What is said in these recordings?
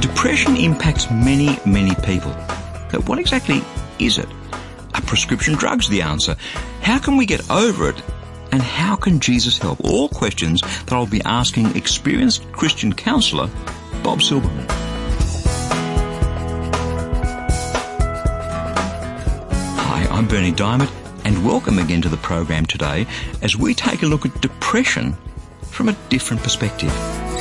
Depression impacts many, many people. But what exactly is it? Are prescription drugs the answer? How can we get over it? And how can Jesus help? All questions that I'll be asking experienced Christian counsellor Bob Silberman. Hi, I'm Bernie Diamond, and welcome again to the program today as we take a look at depression from a different perspective.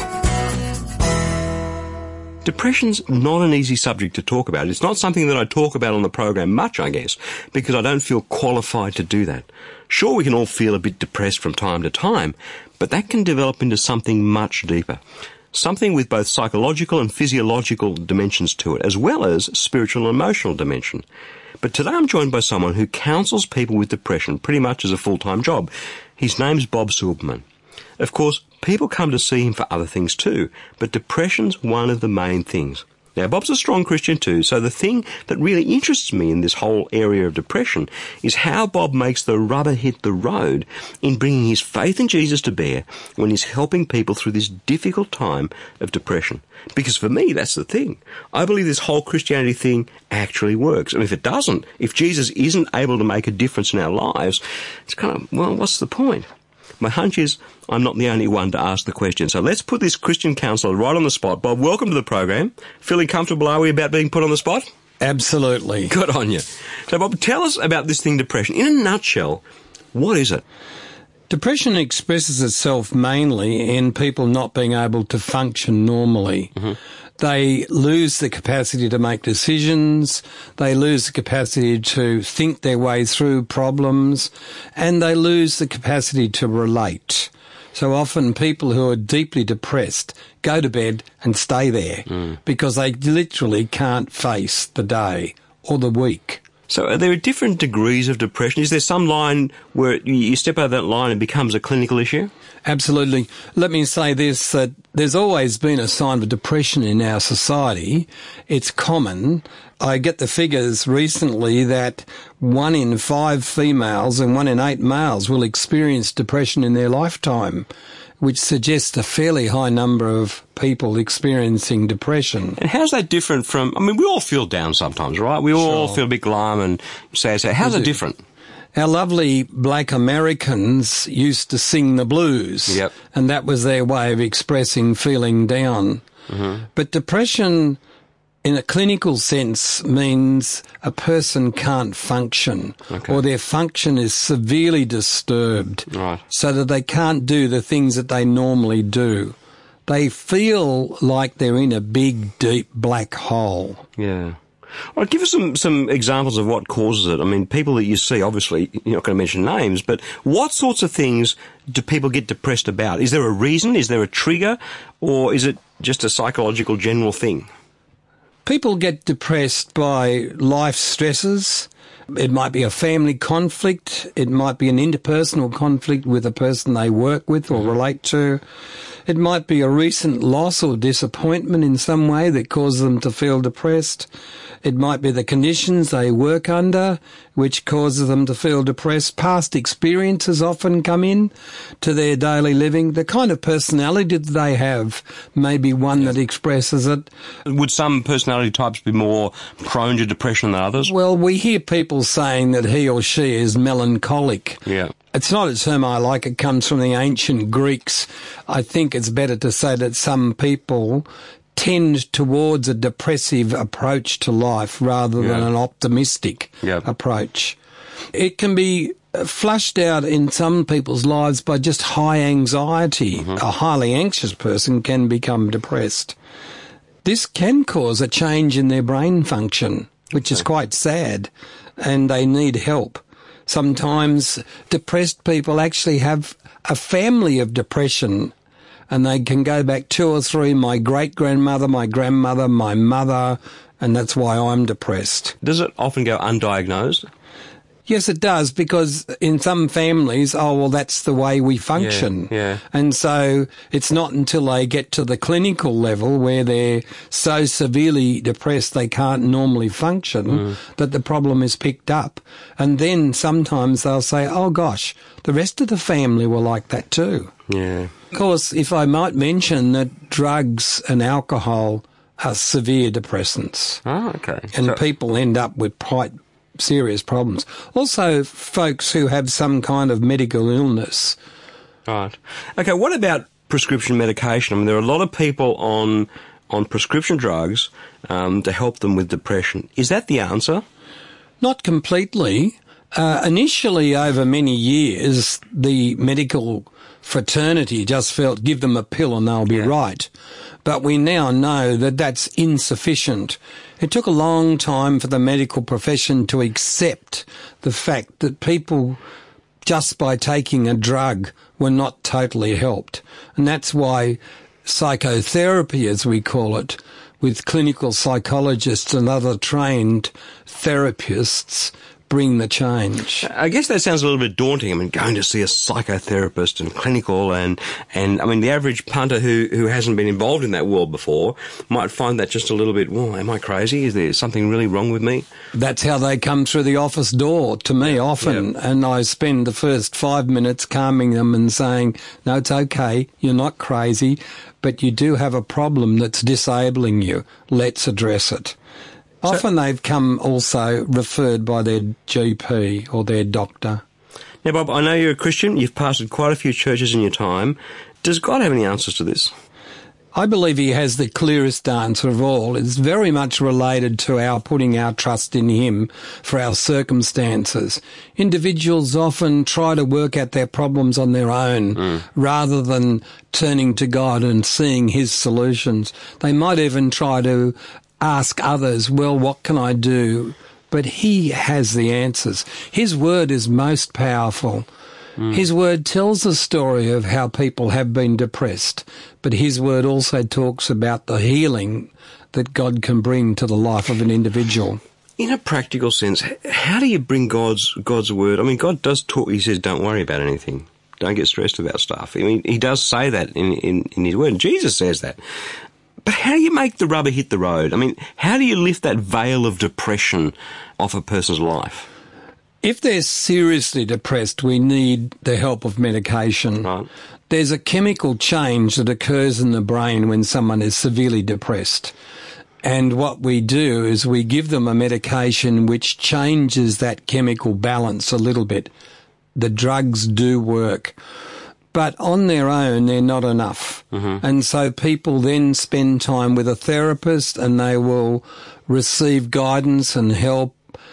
Depression's not an easy subject to talk about. It's not something that I talk about on the program much, I guess, because I don't feel qualified to do that. Sure, we can all feel a bit depressed from time to time, but that can develop into something much deeper. Something with both psychological and physiological dimensions to it, as well as spiritual and emotional dimension. But today I'm joined by someone who counsels people with depression pretty much as a full-time job. His name's Bob Silberman. Of course, people come to see him for other things too, but depression's one of the main things. Now, Bob's a strong Christian too, so the thing that really interests me in this whole area of depression is how Bob makes the rubber hit the road in bringing his faith in Jesus to bear when he's helping people through this difficult time of depression. Because for me, that's the thing. I believe this whole Christianity thing actually works. And if it doesn't, if Jesus isn't able to make a difference in our lives, it's kind of, well, what's the point? My hunch is I'm not the only one to ask the question. So let's put this Christian counsellor right on the spot. Bob, welcome to the program. Feeling comfortable, are we, about being put on the spot? Absolutely. Good on you. So, Bob, tell us about this thing, depression. In a nutshell, what is it? Depression expresses itself mainly in people not being able to function normally. Mm-hmm. They lose the capacity to make decisions, they lose the capacity to think their way through problems, and they lose the capacity to relate. So often people who are deeply depressed go to bed and stay there because they literally can't face the day or the week. So are there different degrees of depression? Is there some line where you step over that line and it becomes a clinical issue? Absolutely. Let me say this, that there's always been a sign of depression in our society. It's common. I get the figures recently that 1 in 5 females and 1 in 8 males will experience depression in their lifetime, which suggests a fairly high number of people experiencing depression. And how's that different from, I mean, we all feel down sometimes, right? We all feel a bit glum and sad. So how's it different? Our lovely black Americans used to sing the blues, and that was their way of expressing feeling down. Mm-hmm. But depression, in a clinical sense, means a person can't function, or their function is severely disturbed, so that they can't do the things that they normally do. They feel like they're in a big, deep black hole. Yeah. All right, give us some examples of what causes it. I mean, people that you see, obviously, you're not going to mention names, but what sorts of things do people get depressed about? Is there a reason? Is there a trigger? Or is it just a psychological general thing? People get depressed by life stresses. It might be a family conflict. It might be an interpersonal conflict with a person they work with or relate to. It might be a recent loss or disappointment in some way that causes them to feel depressed. It might be the conditions they work under, which causes them to feel depressed. Past experiences often come in to their daily living. The kind of personality that they have may be one that expresses it. Would some personality types be more prone to depression than others? Well, we hear people saying that he or she is melancholic. Yeah. It's not a term I like. It comes from the ancient Greeks. I think it's better to say that some people tend towards a depressive approach to life rather than an optimistic approach. It can be flushed out in some people's lives by just high anxiety. Mm-hmm. A highly anxious person can become depressed. This can cause a change in their brain function, which is quite sad, and they need help. Sometimes depressed people actually have a family of depression, and they can go back 2 or 3, my great-grandmother, my grandmother, my mother, and that's why I'm depressed. Does it often go undiagnosed? Yes, it does, because in some families, that's the way we function. Yeah. And so it's not until they get to the clinical level where they're so severely depressed they can't normally function that the problem is picked up. And then sometimes they'll say, oh gosh, the rest of the family were like that too. Yeah. Of course, if I might mention that drugs and alcohol are severe depressants. Oh, okay. And people end up with quite serious problems. Also, folks who have some kind of medical illness. Right. Okay, what about prescription medication? I mean, there are a lot of people on prescription drugs to help them with depression. Is that the answer? Not completely. Initially, over many years, the medical fraternity just felt, give them a pill and they'll be right. But we now know that that's insufficient. It took a long time for the medical profession to accept the fact that people, just by taking a drug, were not totally helped. And that's why psychotherapy, as we call it, with clinical psychologists and other trained therapists, bring the change. I guess that sounds a little bit daunting. I mean, going to see a psychotherapist and clinical and I mean, the average punter who hasn't been involved in that world before might find that just a little bit, well, am I crazy? Is there something really wrong with me? That's how they come through the office door to me often. Yeah. And I spend the first 5 minutes calming them and saying, no, it's okay. You're not crazy, but you do have a problem that's disabling you. Let's address it. Often they've come also referred by their GP or their doctor. Now, Bob, I know you're a Christian. You've pastored quite a few churches in your time. Does God have any answers to this? I believe he has the clearest answer of all. It's very much related to our putting our trust in him for our circumstances. Individuals often try to work out their problems on their own rather than turning to God and seeing his solutions. They might even try to ask others, well, what can I do? But he has the answers. His word is most powerful. His word tells the story of how people have been depressed, but his word also talks about the healing that God can bring to the life of an individual. In a practical sense, how do you bring God's word? I mean, God does talk. He says, don't worry about anything. Don't get stressed about stuff. I mean, he does say that in his word. And Jesus says that. But how do you make the rubber hit the road? I mean, how do you lift that veil of depression off a person's life? If they're seriously depressed, we need the help of medication. Right. There's a chemical change that occurs in the brain when someone is severely depressed. And what we do is we give them a medication which changes that chemical balance a little bit. The drugs do work. But on their own, they're not enough. And so people then spend time with a therapist and they will receive guidance and help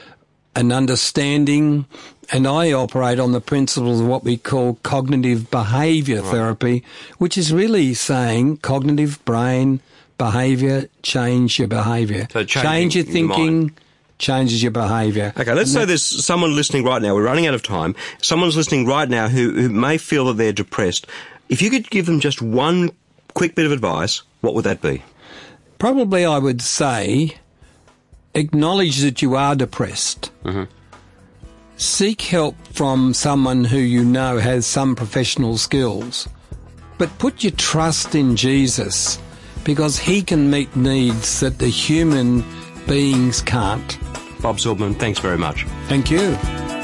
and understanding. And I operate on the principles of what we call cognitive behaviour therapy, which is really saying cognitive brain behaviour, change your behaviour. So change your thinking, changes your behaviour. Okay, let's say there's someone listening right now. We're running out of time. Someone's listening right now who may feel that they're depressed. If you could give them just one quick bit of advice, what would that be? Probably I would say acknowledge that you are depressed. Seek help from someone who you know has some professional skills. But put your trust in Jesus because he can meet needs that the human beings can't. Bob Silverman, thanks very much. Thank you.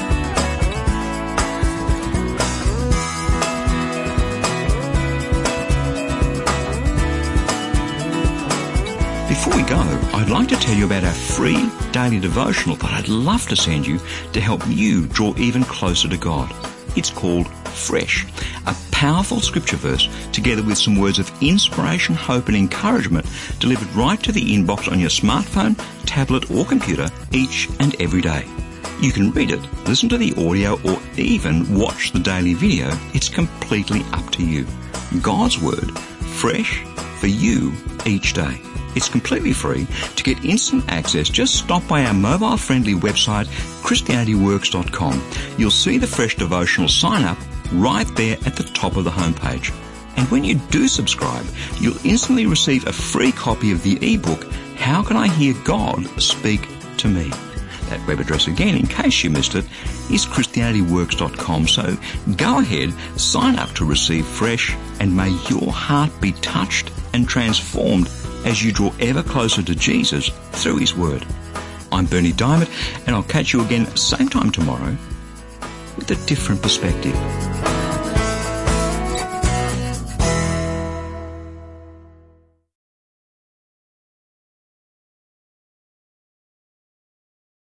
Before we go, I'd like to tell you about our free daily devotional that I'd love to send you to help you draw even closer to God. It's called Fresh, a powerful scripture verse together with some words of inspiration, hope and encouragement delivered right to the inbox on your smartphone, tablet or computer each and every day. You can read it, listen to the audio or even watch the daily video. It's completely up to you. God's Word, fresh for you each day. It's completely free. To get instant access, just stop by our mobile-friendly website, ChristianityWorks.com. You'll see the Fresh Devotional sign-up right there at the top of the homepage. And when you do subscribe, you'll instantly receive a free copy of the ebook, How Can I Hear God Speak to Me? That web address again, in case you missed it, is ChristianityWorks.com. So go ahead, sign up to receive Fresh, and may your heart be touched and transformed as you draw ever closer to Jesus through his word. I'm Bernie Diamond, and I'll catch you again same time tomorrow with a different perspective.